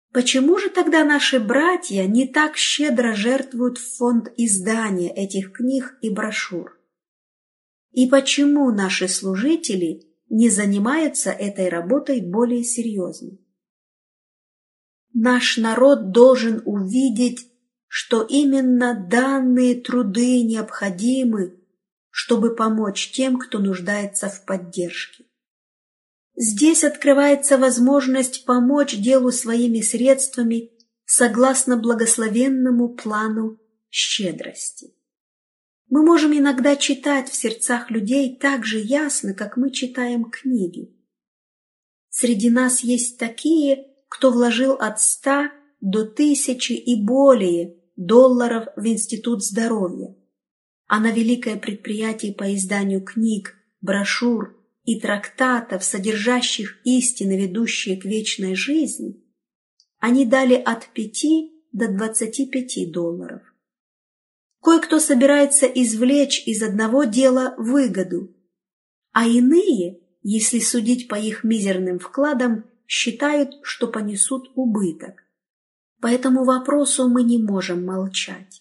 Почему же тогда наши братья не так щедро жертвуют в фонд издания этих книг и брошюр? И почему наши служители не занимаются этой работой более серьезно? Наш народ должен увидеть, что именно данные труды необходимы, чтобы помочь тем, кто нуждается в поддержке. Здесь открывается возможность помочь делу своими средствами согласно благословенному плану щедрости. Мы можем иногда читать в сердцах людей так же ясно, как мы читаем книги. Среди нас есть такие, кто вложил от 100 до 1000 и более долларов в Институт здоровья, а на великое предприятие по изданию книг, брошюр и трактатов, содержащих истины, ведущие к вечной жизни, они дали от 5 до 25 долларов. Кое-кто собирается извлечь из одного дела выгоду, а иные, если судить по их мизерным вкладам, считают, что понесут убыток. По этому вопросу мы не можем молчать.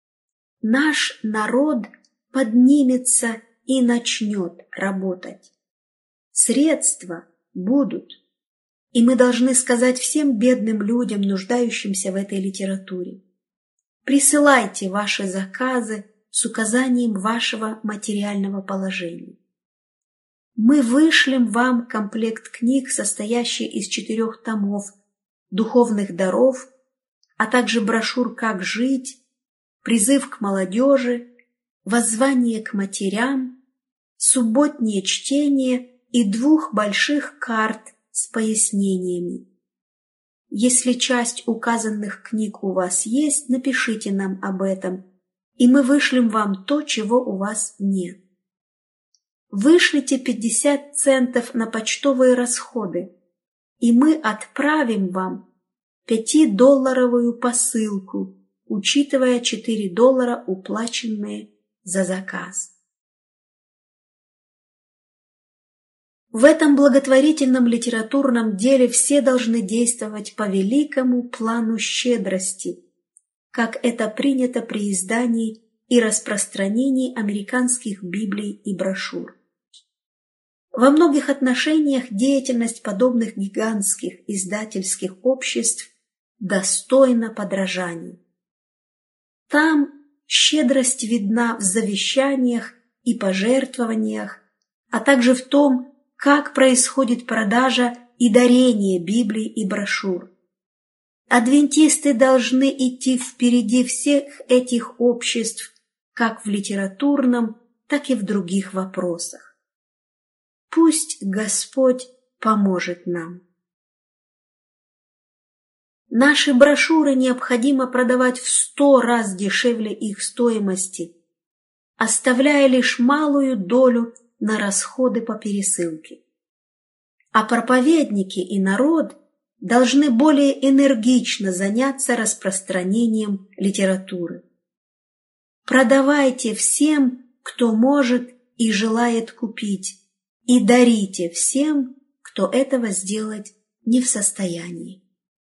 Наш народ поднимется и начнет работать. Средства будут, и мы должны сказать всем бедным людям, нуждающимся в этой литературе: присылайте ваши заказы с указанием вашего материального положения. Мы вышлем вам комплект книг, состоящий из 4 томов, духовных даров, а также брошюр «Как жить», «Призыв к молодежи», «Воззвание к матерям», «Субботнее чтение» и 2 больших карт с пояснениями. Если часть указанных книг у вас есть, напишите нам об этом, и мы вышлем вам то, чего у вас нет. Вышлите 50 центов на почтовые расходы, и мы отправим вам 5-долларовую посылку, учитывая 4 доллара, уплаченные за заказ. В этом благотворительном литературном деле все должны действовать по великому плану щедрости, как это принято при издании и распространении американских библий и брошюр. Во многих отношениях деятельность подобных гигантских издательских обществ достойна подражания. Там щедрость видна в завещаниях и пожертвованиях, а также в том, как происходит продажа и дарение Библий и брошюр. Адвентисты должны идти впереди всех этих обществ, как в литературном, так и в других вопросах. Пусть Господь поможет нам. Наши брошюры необходимо продавать в 100 раз дешевле их стоимости, оставляя лишь малую долю на расходы по пересылке. А проповедники и народ должны более энергично заняться распространением литературы. Продавайте всем, кто может и желает купить, и дарите всем, кто этого сделать не в состоянии.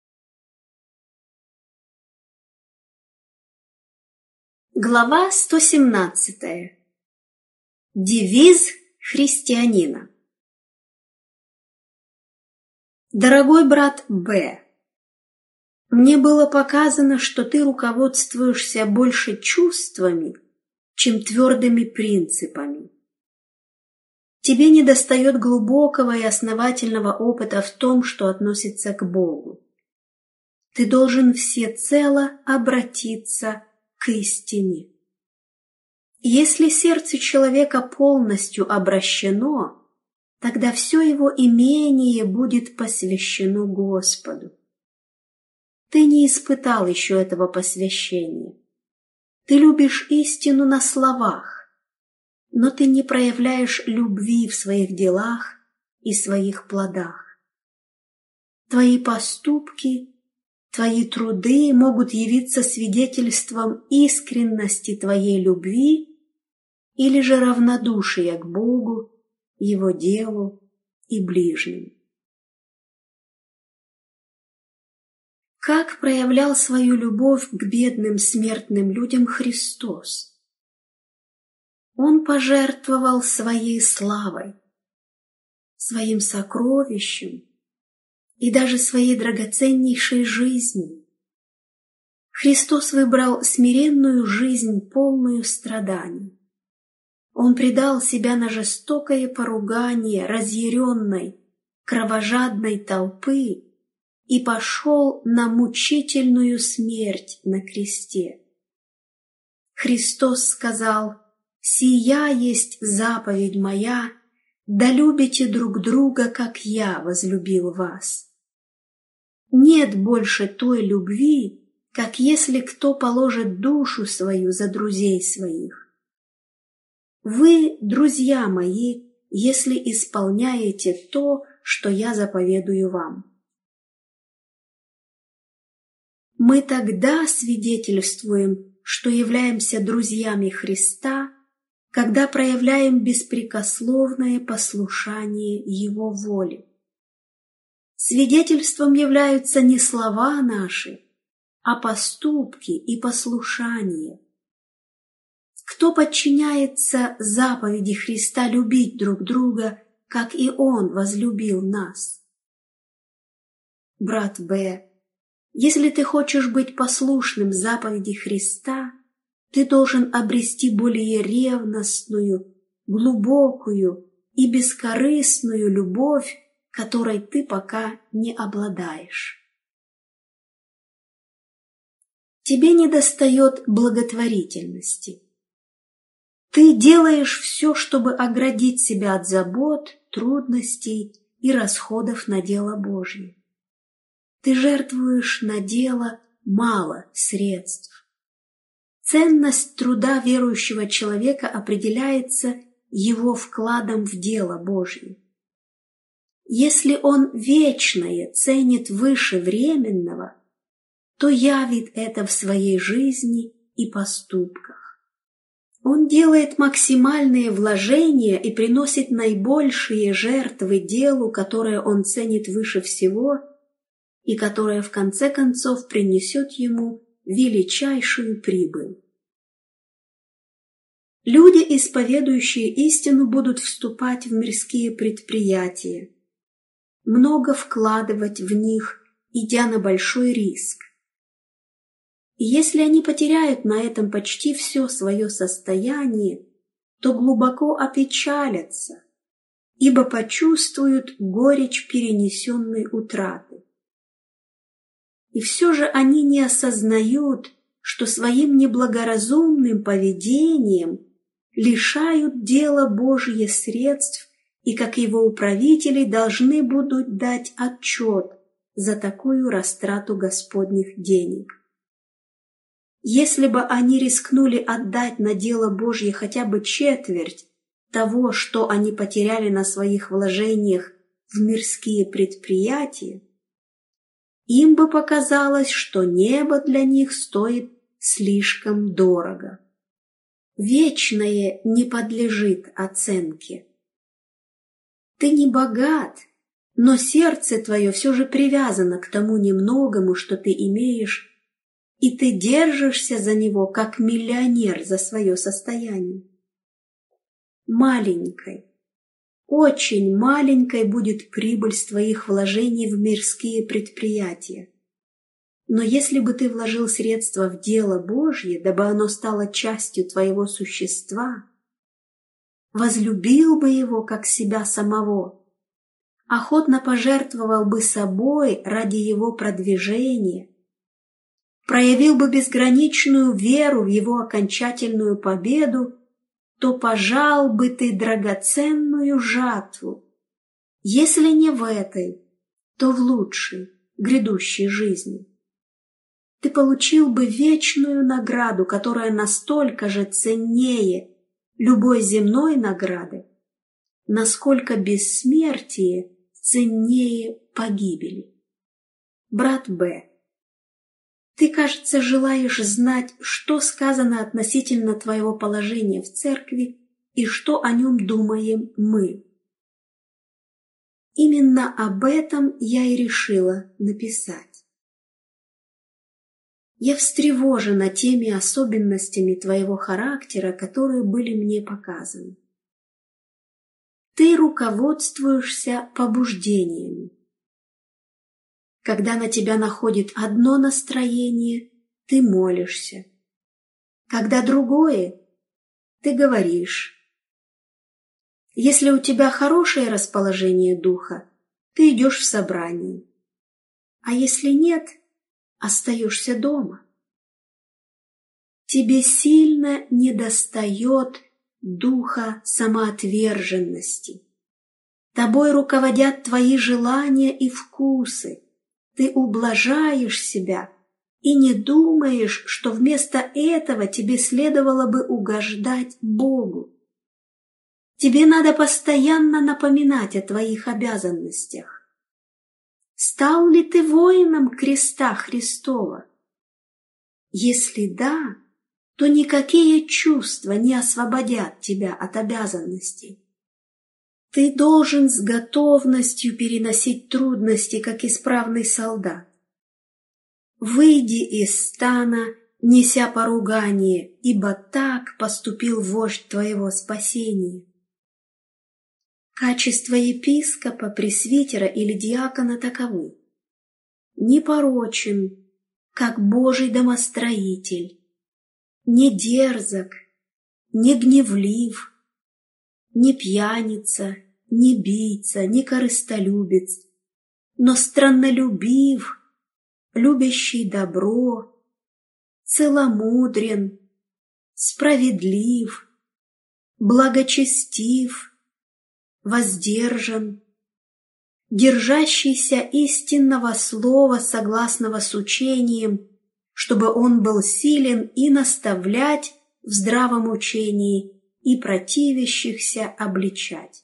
Глава 117. Девиз христианина. Дорогой брат Б., мне было показано, что ты руководствуешься больше чувствами, чем твердыми принципами. Тебе недостает глубокого и основательного опыта в том, что относится к Богу. Ты должен всецело обратиться к истине. Если сердце человека полностью обращено, тогда все его имение будет посвящено Господу. Ты не испытал еще этого посвящения. Ты любишь истину на словах, но ты не проявляешь любви в своих делах и своих плодах. Твои поступки, твои труды могут явиться свидетельством искренности твоей любви или же равнодушия к Богу, Его делу и ближним. Как проявлял свою любовь к бедным смертным людям Христос? Он пожертвовал своей славой, своим сокровищем и даже своей драгоценнейшей жизнью. Христос выбрал смиренную жизнь, полную страданий. Он предал себя на жестокое поругание разъяренной, кровожадной толпы и пошел на мучительную смерть на кресте. Христос сказал: «Сия есть заповедь моя, да любите друг друга, как я возлюбил вас». Нет больше той любви, как если кто положит душу свою за друзей своих. Вы, друзья мои, если исполняете то, что я заповедую вам. Мы тогда свидетельствуем, что являемся друзьями Христа, когда проявляем беспрекословное послушание Его воле. Свидетельством являются не слова наши, а поступки и послушание. Кто подчиняется заповеди Христа любить друг друга, как и Он возлюбил нас? Брат Б., если ты хочешь быть послушным заповеди Христа, ты должен обрести более ревностную, глубокую и бескорыстную любовь, которой ты пока не обладаешь. Тебе недостает благотворительности. Ты делаешь все, чтобы оградить себя от забот, трудностей и расходов на дело Божье. Ты жертвуешь на дело мало средств. Ценность труда верующего человека определяется его вкладом в дело Божье. Если он вечное ценит выше временного, то явит это в своей жизни и поступках. Он делает максимальные вложения и приносит наибольшие жертвы делу, которое он ценит выше всего и которое в конце концов принесет ему величайшую прибыль. Люди, исповедующие истину, будут вступать в мирские предприятия, много вкладывать в них, идя на большой риск. И если они потеряют на этом почти все свое состояние, то глубоко опечалятся, ибо почувствуют горечь перенесенной утраты. И все же они не осознают, что своим неблагоразумным поведением лишают дела Божье средств и, как его управители, должны будут дать отчет за такую растрату Господних денег. Если бы они рискнули отдать на дело Божье хотя бы четверть того, что они потеряли на своих вложениях в мирские предприятия, им бы показалось, что небо для них стоит слишком дорого. Вечное не подлежит оценке. Ты не богат, но сердце твое все же привязано к тому немногому, что ты имеешь, и ты держишься за него, как миллионер за свое состояние. Маленькой, очень маленькой будет прибыль с твоих вложений в мирские предприятия. Но если бы ты вложил средства в дело Божье, дабы оно стало частью твоего существа, возлюбил бы его как себя самого, охотно пожертвовал бы собой ради его продвижения, проявил бы безграничную веру в его окончательную победу, то пожал бы ты драгоценную жатву, если не в этой, то в лучшей, грядущей жизни. Ты получил бы вечную награду, которая настолько же ценнее любой земной награды, насколько бессмертие ценнее погибели. Брат Б., ты, кажется, желаешь знать, что сказано относительно твоего положения в церкви и что о нем думаем мы. Именно об этом я и решила написать. Я встревожена теми особенностями твоего характера, которые были мне показаны. Ты руководствуешься побуждениями. Когда на тебя находит одно настроение, ты молишься. Когда другое, ты говоришь. Если у тебя хорошее расположение духа, ты идешь в собрание. А если нет, остаешься дома. Тебе сильно недостает духа самоотверженности. Тобой руководят твои желания и вкусы. Ты ублажаешь себя и не думаешь, что вместо этого тебе следовало бы угождать Богу. Тебе надо постоянно напоминать о твоих обязанностях. Стал ли ты воином креста Христова? Если да, то никакие чувства не освободят тебя от обязанностей. Ты должен с готовностью переносить трудности, как исправный солдат. Выйди из стана, неся поругание, ибо так поступил вождь твоего спасения. Качества епископа, пресвитера или диакона таковы: непорочен, как Божий домостроитель, не дерзок, не гневлив, не пьяница, не бийца, не корыстолюбец, но страннолюбив, любящий добро, целомудрен, справедлив, благочестив, воздержан, держащийся истинного слова, согласного с учением, чтобы он был силен и наставлять в здравом учении и противящихся обличать.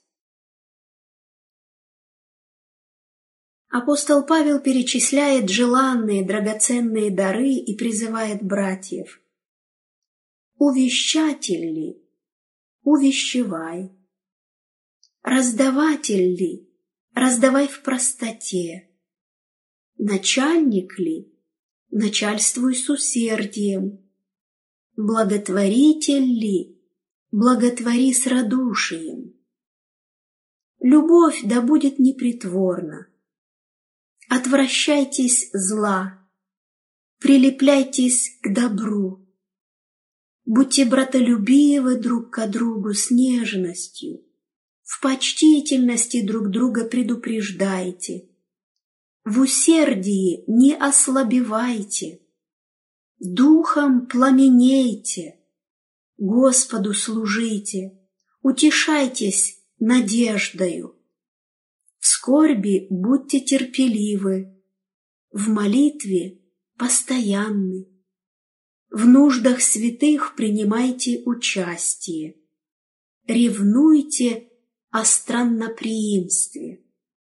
Апостол Павел перечисляет желанные драгоценные дары и призывает братьев: «Увещатель ли? Увещевай. Раздаватель ли? Раздавай в простоте. Начальник ли? Начальствуй с усердием. Благотворитель ли? Благотвори с радушием. Любовь да будет непритворна. Отвращайтесь зла, прилепляйтесь к добру. Будьте братолюбивы друг к другу с нежностью. В почтительности друг друга предупреждайте. В усердии не ослабевайте. Духом пламенейте. Господу служите. Утешайтесь надеждою. В скорби будьте терпеливы. В молитве постоянны. В нуждах святых принимайте участие. Ревнуйте о странноприимстве.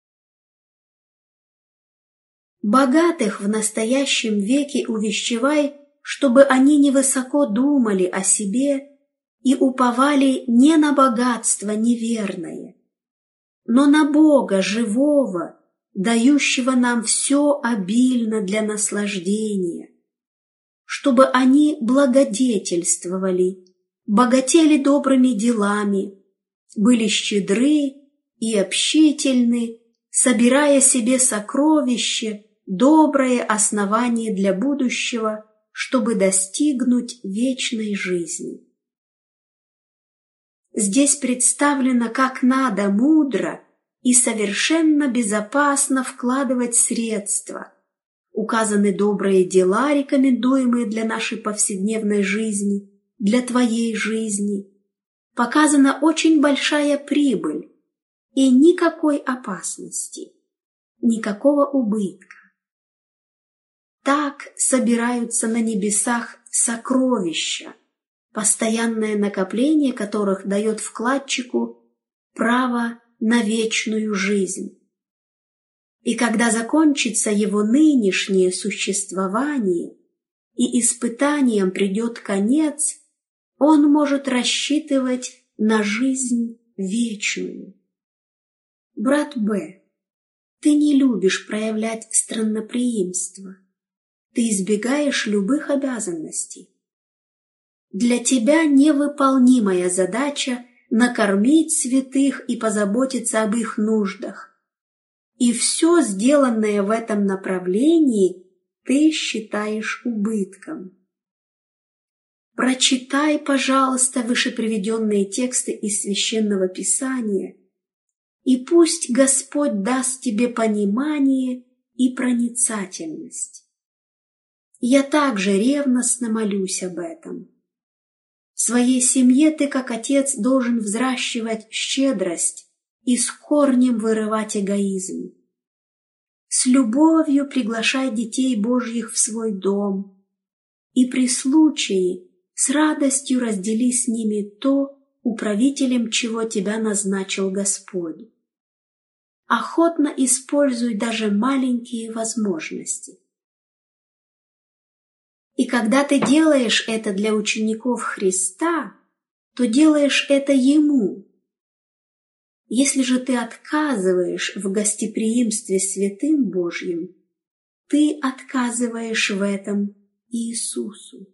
Богатых в настоящем веке увещевай, чтобы они невысоко думали о себе и уповали не на богатство неверное, но на Бога живого, дающего нам все обильно для наслаждения, чтобы они благодетельствовали, богатели добрыми делами, были щедры и общительны, собирая себе сокровища, доброе основание для будущего, чтобы достигнуть вечной жизни. Здесь представлено, как надо мудро и совершенно безопасно вкладывать средства. Указаны добрые дела, рекомендуемые для нашей повседневной жизни, для твоей жизни. Показана очень большая прибыль и никакой опасности, никакого убытка. Так собираются на небесах сокровища, постоянное накопление которых дает вкладчику право на вечную жизнь. И когда закончится его нынешнее существование и испытаниям придет конец, он может рассчитывать на жизнь вечную. Брат Б, ты не любишь проявлять странноприимство. ты избегаешь любых обязанностей. Для тебя невыполнимая задача накормить святых и позаботиться об их нуждах. И все, сделанное в этом направлении, ты считаешь убытком. Прочитай, пожалуйста, вышеприведенные тексты из Священного Писания, и пусть Господь даст тебе понимание и проницательность. Я также ревностно молюсь об этом. В своей семье ты, как отец, должен взращивать щедрость и с корнем вырывать эгоизм. С любовью приглашай детей Божьих в свой дом, и при случае с радостью раздели с ними то, управителем чего тебя назначил Господь. Охотно используй даже маленькие возможности. И когда ты делаешь это для учеников Христа, то делаешь это Ему. Если же ты отказываешь в гостеприимстве святым Божьим, ты отказываешь в этом Иисусу.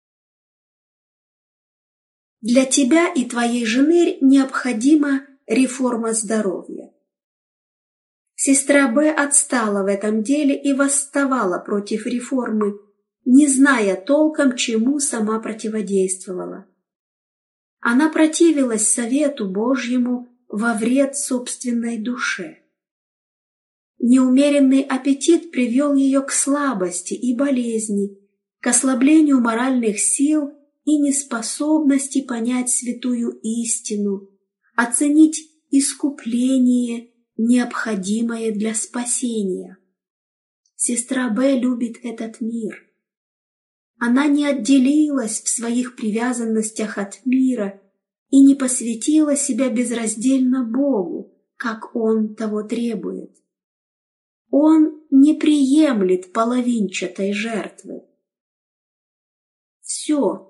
Для тебя и твоей жены необходима реформа здоровья. Сестра Б отстала в этом деле и восставала против реформы, не зная толком, чему сама противодействовала. Она противилась совету Божьему во вред собственной душе. Неумеренный аппетит привел ее к слабости и болезни, к ослаблению моральных сил и неспособности понять святую истину, оценить искупление, необходимое для спасения. Сестра Б любит этот мир. Она не отделилась в своих привязанностях от мира и не посвятила себя безраздельно Богу, как Он того требует. Он не приемлет половинчатой жертвы. Все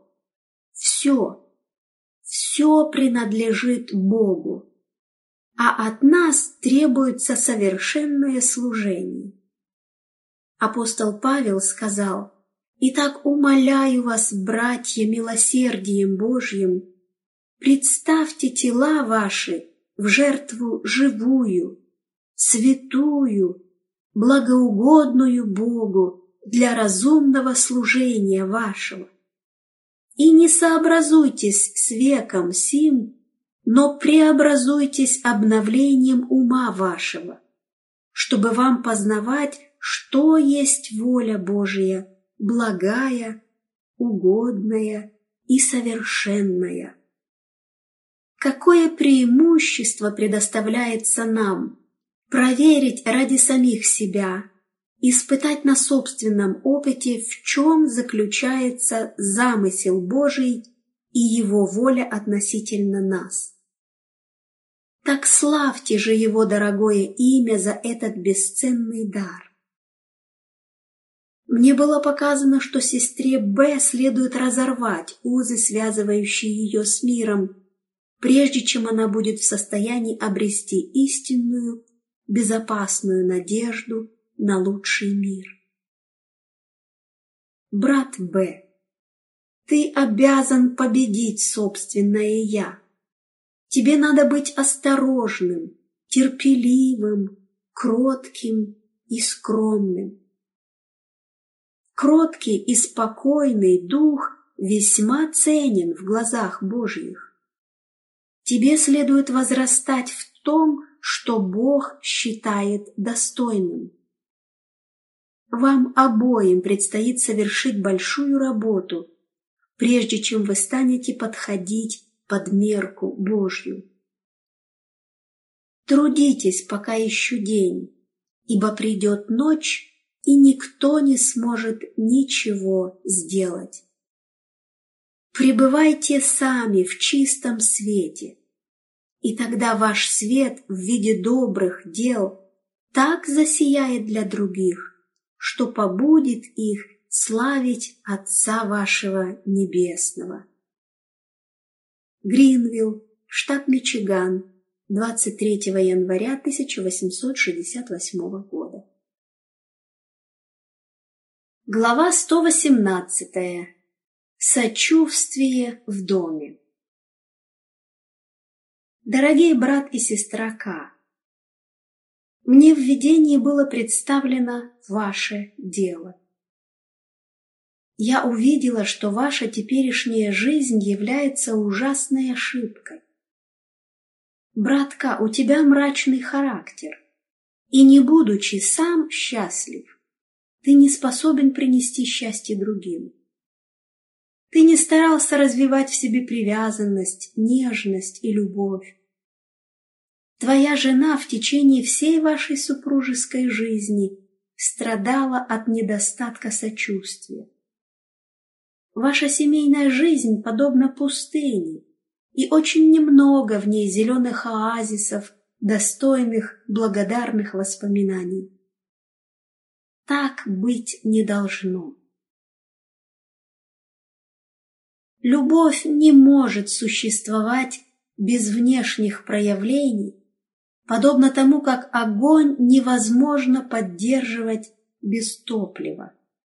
принадлежит Богу, а от нас требуется совершенное служение. Апостол Павел сказал: «Итак, умоляю вас, братья, милосердием Божьим, представьте тела ваши в жертву живую, святую, благоугодную Богу для разумного служения вашего. И не сообразуйтесь с веком сим, но преобразуйтесь обновлением ума вашего, чтобы вам познавать, что есть воля Божия, благая, угодная и совершенная». Какое преимущество предоставляется нам проверить ради самих себя, испытать на собственном опыте, в чем заключается замысел Божий и Его воля относительно нас. Так славьте же Его дорогое имя за этот бесценный дар. Мне было показано, что сестре Б следует разорвать узы, связывающие ее с миром, прежде чем она будет в состоянии обрести истинную, безопасную надежду на лучший мир. Брат Б, ты обязан победить собственное «я». Тебе надо быть осторожным, терпеливым, кротким и скромным. Кроткий и спокойный дух весьма ценен в глазах Божьих. Тебе следует возрастать в том, что Бог считает достойным. Вам обоим предстоит совершить большую работу, прежде чем вы станете подходить под мерку Божью. Трудитесь, пока еще день, ибо придет ночь, и никто не сможет ничего сделать. Пребывайте сами в чистом свете, и тогда ваш свет в виде добрых дел так засияет для других, что побудит их славить Отца вашего Небесного. Гринвилл, штат Мичиган, 23 января 1868 года. Глава 118. Сочувствие в доме. Дорогие брат и сестра К, мне в видении было представлено ваше дело. Я увидела, что ваша теперешняя жизнь является ужасной ошибкой. Брат К, у тебя мрачный характер, и не будучи сам счастлив, ты не способен принести счастье другим. Ты не старался развивать в себе привязанность, нежность и любовь. Твоя жена в течение всей вашей супружеской жизни страдала от недостатка сочувствия. Ваша семейная жизнь подобна пустыне, и очень немного в ней зеленых оазисов, достойных благодарных воспоминаний. Так быть не должно. Любовь не может существовать без внешних проявлений, подобно тому, как огонь невозможно поддерживать без топлива.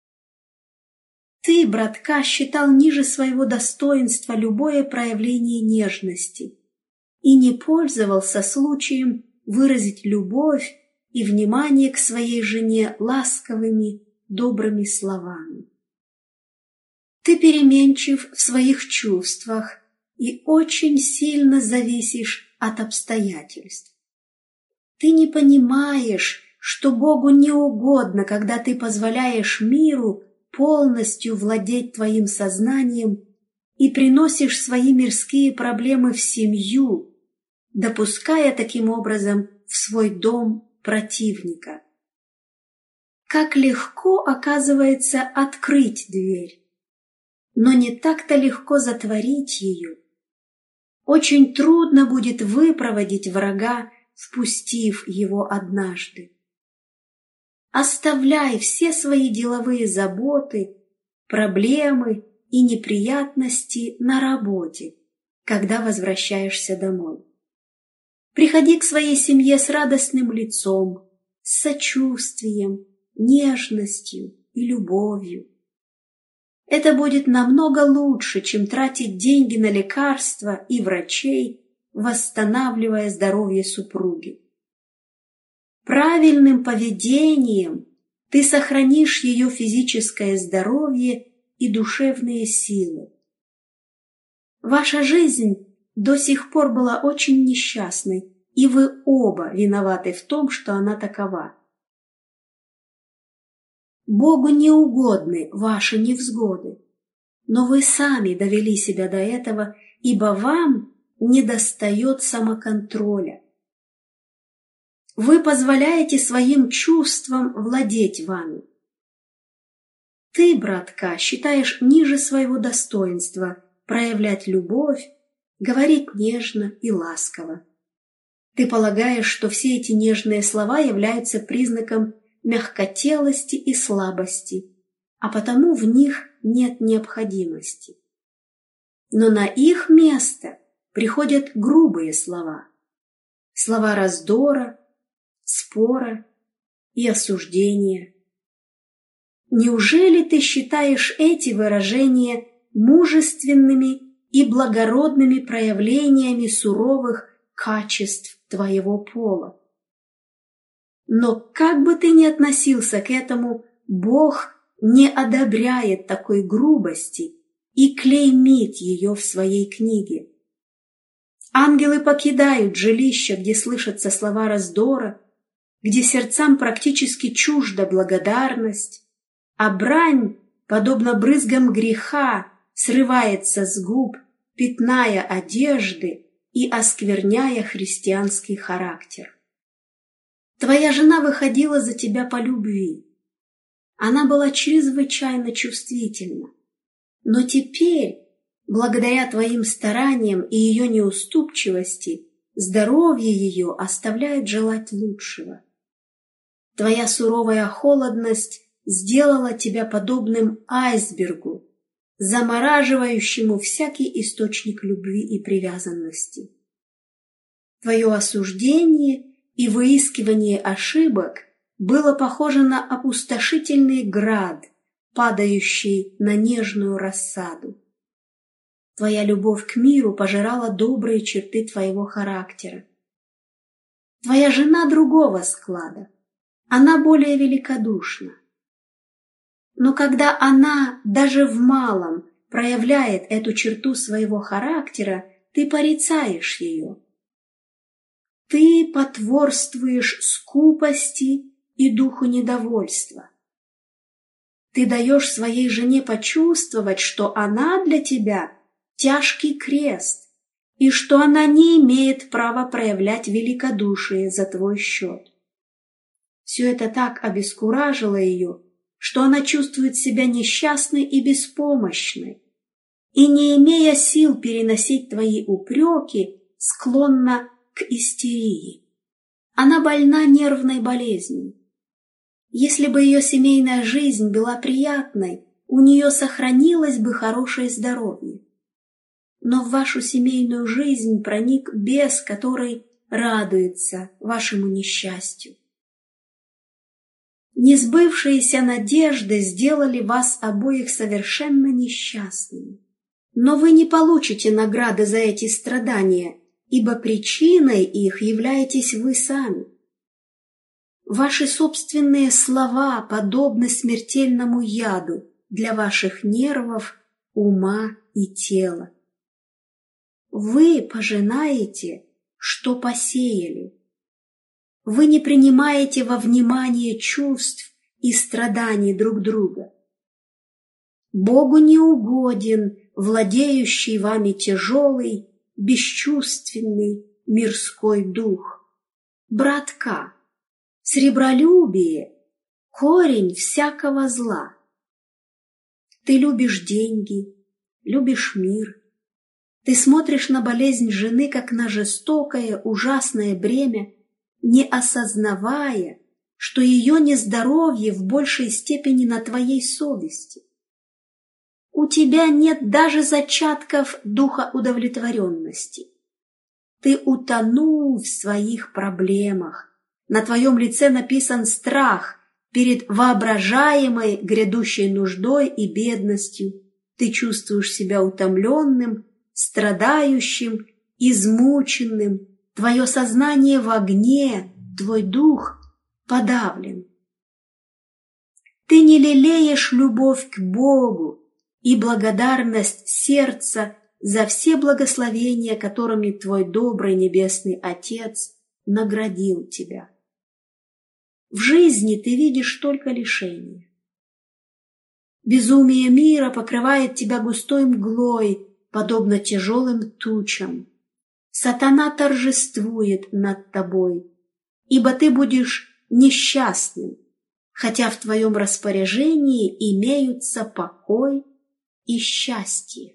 Ты, брат К, считал ниже своего достоинства любое проявление нежности и не пользовался случаем выразить любовь и внимание к своей жене ласковыми, добрыми словами. Ты переменчив в своих чувствах и очень сильно зависишь от обстоятельств. Ты не понимаешь, что Богу не угодно, когда ты позволяешь миру полностью владеть твоим сознанием и приносишь свои мирские проблемы в семью, допуская таким образом в свой дом противника. Как легко, оказывается, открыть дверь, но не так-то легко затворить ее. Очень трудно будет выпроводить врага, впустив его однажды. Оставляй все свои деловые заботы, проблемы и неприятности на работе, когда возвращаешься домой. Приходи к своей семье с радостным лицом, с сочувствием, нежностью и любовью. Это будет намного лучше, чем тратить деньги на лекарства и врачей, восстанавливая здоровье супруги. Правильным поведением ты сохранишь ее физическое здоровье и душевные силы. Ваша жизнь до сих пор была очень несчастной, и вы оба виноваты в том, что она такова. Богу не угодны ваши невзгоды, но вы сами довели себя до этого, ибо вам недостает самоконтроля. Вы позволяете своим чувствам владеть вами. Ты, брат К, считаешь ниже своего достоинства проявлять любовь, говорить нежно и ласково. Ты полагаешь, что все эти нежные слова являются признаком мягкотелости и слабости, а потому в них нет необходимости. Но на их место приходят грубые слова, слова раздора, спора и осуждения. Неужели ты считаешь эти выражения мужественными и благородными проявлениями суровых качеств твоего пола? Но как бы ты ни относился к этому, Бог не одобряет такой грубости и клеймит ее в своей книге. Ангелы покидают жилища, где слышатся слова раздора, где сердцам практически чужда благодарность, а брань, подобно брызгам греха, срывается с губ, пятная одежды и оскверняя христианский характер. Твоя жена выходила за тебя по любви. Она была чрезвычайно чувствительна. Но теперь, благодаря твоим стараниям и ее неуступчивости, здоровье ее оставляет желать лучшего. Твоя суровая холодность сделала тебя подобным айсбергу, замораживающему всякий источник любви и привязанности. Твое осуждение и выискивание ошибок было похоже на опустошительный град, падающий на нежную рассаду. Твоя любовь к миру пожирала добрые черты твоего характера. Твоя жена другого склада, она более великодушна. Но когда она даже в малом проявляет эту черту своего характера, ты порицаешь ее. Ты потворствуешь скупости и духу недовольства. Ты даешь своей жене почувствовать, что она для тебя тяжкий крест, и что она не имеет права проявлять великодушие за твой счет. Все это так обескуражило ее, что она чувствует себя несчастной и беспомощной, и, не имея сил переносить твои упреки, склонна к истерии. Она больна нервной болезнью. Если бы ее семейная жизнь была приятной, у нее сохранилось бы хорошее здоровье. Но в вашу семейную жизнь проник бес, который радуется вашему несчастью. Несбывшиеся надежды сделали вас обоих совершенно несчастными. Но вы не получите награды за эти страдания, ибо причиной их являетесь вы сами. Ваши собственные слова подобны смертельному яду для ваших нервов, ума и тела. Вы пожинаете, что посеяли. Вы не принимаете во внимание чувств и страданий друг друга. Богу не угоден владеющий вами тяжелый, бесчувственный мирской дух. Братка, сребролюбие — корень всякого зла. Ты любишь деньги, любишь мир. Ты смотришь на болезнь жены, как на жестокое, ужасное бремя, не осознавая, что ее нездоровье в большей степени на твоей совести. У тебя нет даже зачатков духа удовлетворенности. Ты утонул в своих проблемах. На твоем лице написан страх перед воображаемой грядущей нуждой и бедностью. Ты чувствуешь себя утомленным, страдающим, измученным. Твое сознание в огне, твой дух подавлен. Ты не лелеешь любовь к Богу и благодарность сердца за все благословения, которыми твой добрый небесный Отец наградил тебя. В жизни ты видишь только лишения. Безумие мира покрывает тебя густой мглой, подобно тяжелым тучам. Сатана торжествует над тобой, ибо ты будешь несчастным, хотя в твоем распоряжении имеются покой и счастье.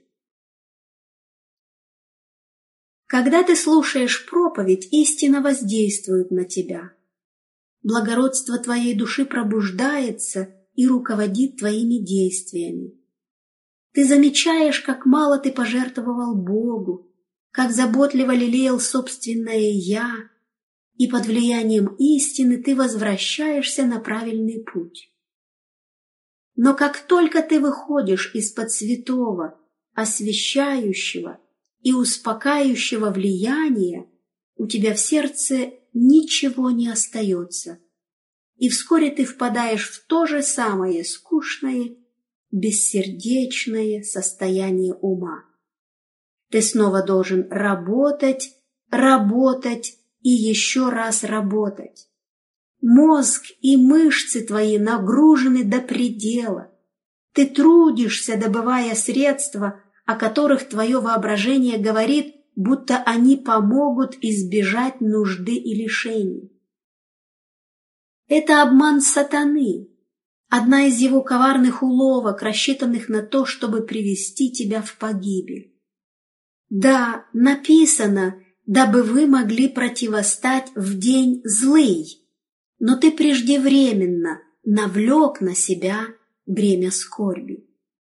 Когда ты слушаешь проповедь, истина воздействует на тебя. Благородство твоей души пробуждается и руководит твоими действиями. Ты замечаешь, как мало ты пожертвовал Богу, как заботливо лелеял собственное «я», и под влиянием истины ты возвращаешься на правильный путь. Но как только ты выходишь из-под святого, освящающего и успокаивающего влияния, у тебя в сердце ничего не остается, и вскоре ты впадаешь в то же самое скучное, бессердечное состояние ума. Ты снова должен работать, работать и еще раз работать. Мозг и мышцы твои нагружены до предела. Ты трудишься, добывая средства, о которых твое воображение говорит, будто они помогут избежать нужды и лишений. Это обман сатаны, одна из его коварных уловок, рассчитанных на то, чтобы привести тебя в погибель. Да, написано, дабы вы могли противостать в день злый, но ты преждевременно навлек на себя бремя скорби.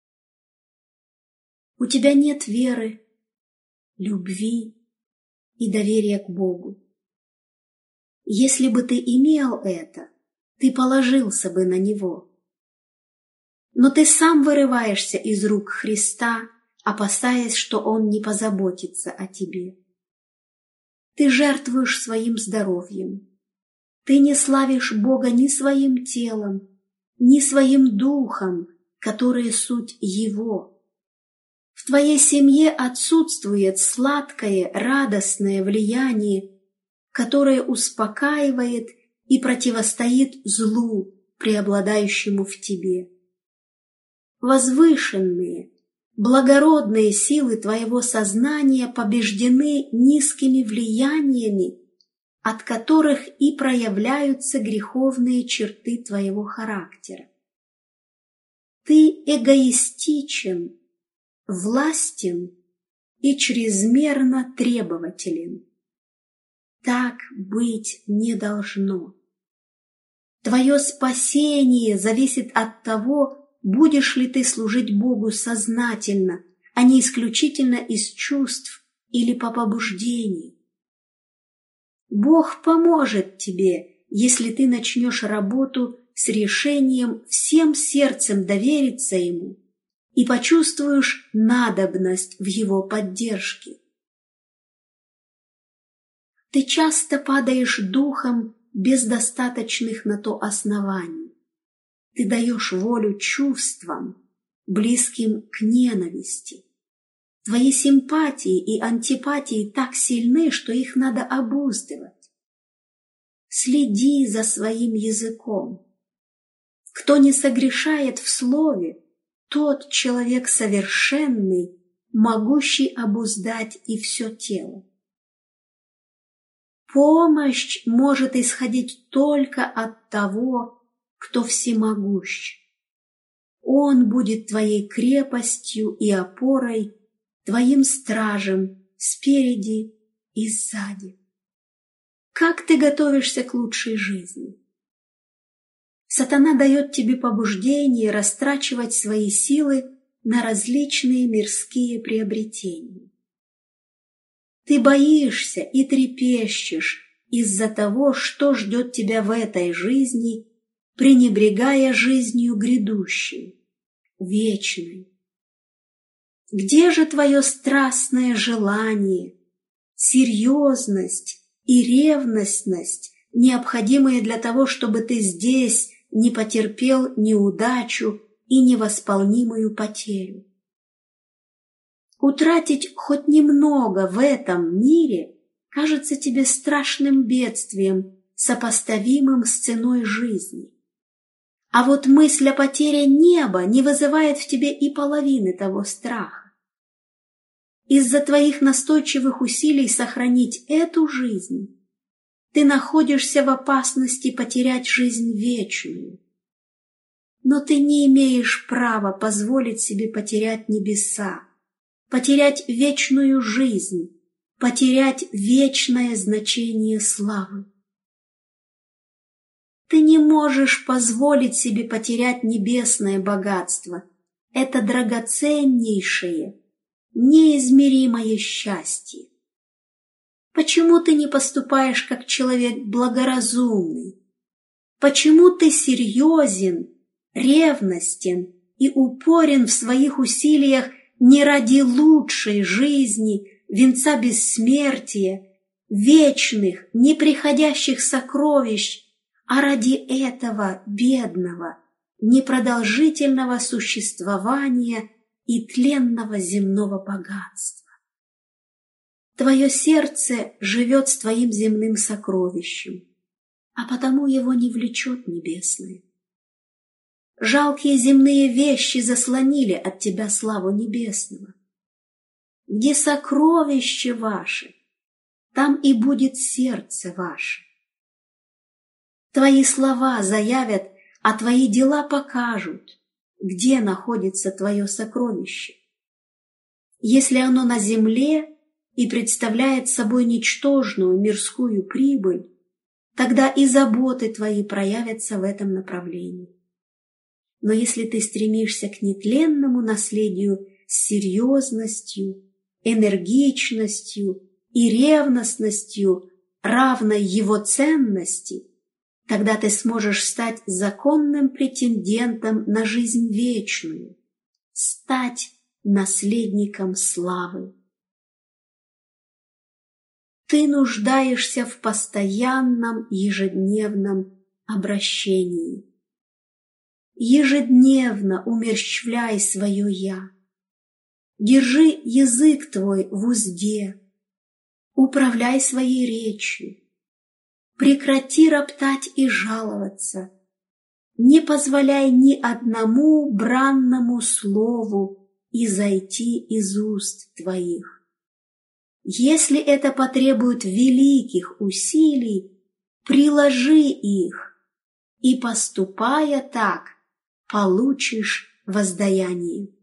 У тебя нет веры, любви и доверия к Богу. Если бы ты имел это, ты положился бы на Него. но ты сам вырываешься из рук Христа, опасаясь, что Он не позаботится о тебе. Ты жертвуешь своим здоровьем. Ты не славишь Бога ни своим телом, ни своим духом, которые суть Его. В твоей семье отсутствует сладкое, радостное влияние, которое успокаивает и противостоит злу, преобладающему в тебе. Возвышенные, благородные силы твоего сознания побеждены низкими влияниями, от которых и проявляются греховные черты твоего характера. Ты эгоистичен, властен и чрезмерно требователен. Так быть не должно. Твое спасение зависит от того, будешь ли ты служить Богу сознательно, а не исключительно из чувств или по побуждению. Бог поможет тебе, если ты начнешь работу с решением всем сердцем довериться Ему и почувствуешь надобность в Его поддержке. Ты часто падаешь духом без достаточных на то оснований. Ты даешь волю чувствам, близким к ненависти. Твои симпатии и антипатии так сильны, что их надо обуздывать. Следи за своим языком. Кто не согрешает в слове, тот человек совершенный, могущий обуздать и все тело. Помощь может исходить только от того, кто всемогущ. Он будет твоей крепостью и опорой, твоим стражем спереди и сзади. Как ты готовишься к лучшей жизни? Сатана дает тебе побуждение растрачивать свои силы на различные мирские приобретения. Ты боишься и трепещешь из-за того, что ждет тебя в этой жизни, пренебрегая жизнью грядущей, вечной. Где же твое страстное желание, серьезность и ревностность, необходимые для того, чтобы ты здесь не потерпел неудачу и невосполнимую потерю? Утратить хоть немного в этом мире кажется тебе страшным бедствием, сопоставимым с ценой жизни. А вот мысль о потере неба не вызывает в тебе и половины того страха. Из-за твоих настойчивых усилий сохранить эту жизнь ты находишься в опасности потерять жизнь вечную. Но ты не имеешь права позволить себе потерять небеса, потерять вечную жизнь, потерять вечное значение славы. Ты не можешь позволить себе потерять небесное богатство. Это драгоценнейшее, неизмеримое счастье. Почему ты не поступаешь как человек благоразумный? Почему ты серьезен, ревностен и упорен в своих усилиях не ради лучшей жизни, венца бессмертия, вечных, неприходящих сокровищ, а ради этого бедного, непродолжительного существования и тленного земного богатства? Твое сердце живет с твоим земным сокровищем, а потому его не влечет небесное. Жалкие земные вещи заслонили от тебя славу небесного. Где сокровище ваше, там и будет сердце ваше. Твои слова заявят, а твои дела покажут, где находится твое сокровище. Если оно на земле и представляет собой ничтожную мирскую прибыль, тогда и заботы твои проявятся в этом направлении. Но если ты стремишься к нетленному наследию с серьезностью, энергичностью и ревностностью, равной его ценности, Тогда ты сможешь стать законным претендентом на жизнь вечную, стать наследником славы. Ты нуждаешься в постоянном ежедневном обращении. Ежедневно умерщвляй свое «я». Держи язык твой в узде, управляй своей речью. Прекрати роптать и жаловаться. Не позволяй ни одному бранному слову изойти из уст твоих. Если это потребует великих усилий, приложи их, и, поступая так, получишь воздаяние.